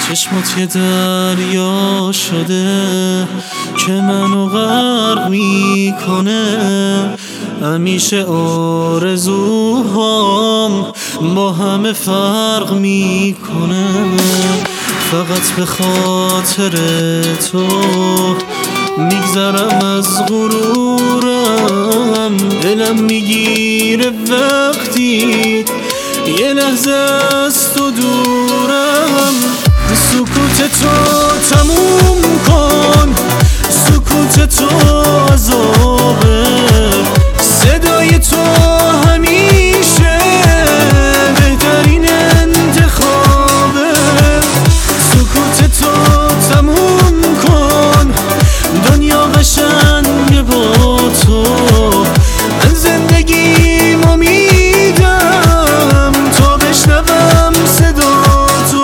چشمات یه دریا شده که منو غرق میکنه. همیشه آرزوهام با همه فرق میکنه. فقط به خاطر تو میگذرم از غرورم. دلم میگیره وقتی یه لحظه از تو دورم. سکوت تو تموم کن، سکوت تو عذابه، صدای تو همیشه بهترین انتخابه. سکوت تو تموم کن، دنیا قشنگه با تو. من زندگیمو میدم تا بشنوم صدا تو.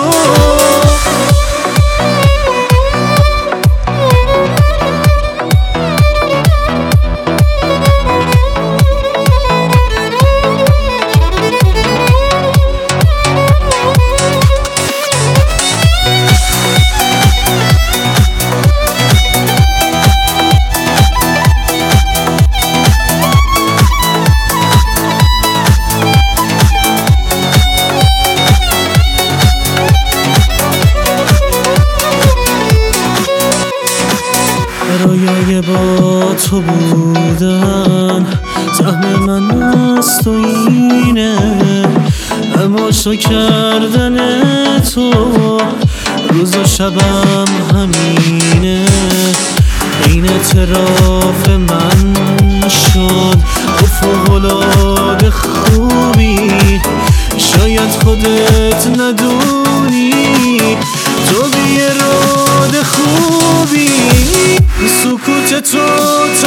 رویای با تو بودن سهم من از تو اینه، تماشا کردن تو روز و شبم همینه. این اعتراف من شد تو فوق‌العاده خوبی، شاید خودت ندونی تو بی‌اراده خوبی. سکوت تو